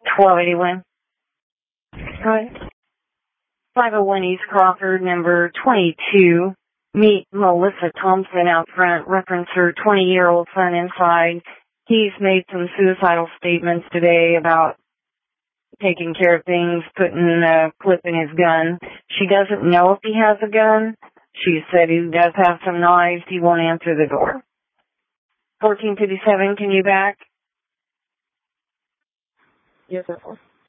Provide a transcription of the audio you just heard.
1281. Hi. 501 East Crawford, number 22. Meet Melissa Thompson out front. Reference her 20-year-old son inside. He's made some suicidal statements today about taking care of things, putting a clip in his gun. She doesn't know if he has a gun. She said he does have some knives. He won't answer the door. 1457, can you back? Yes, sir.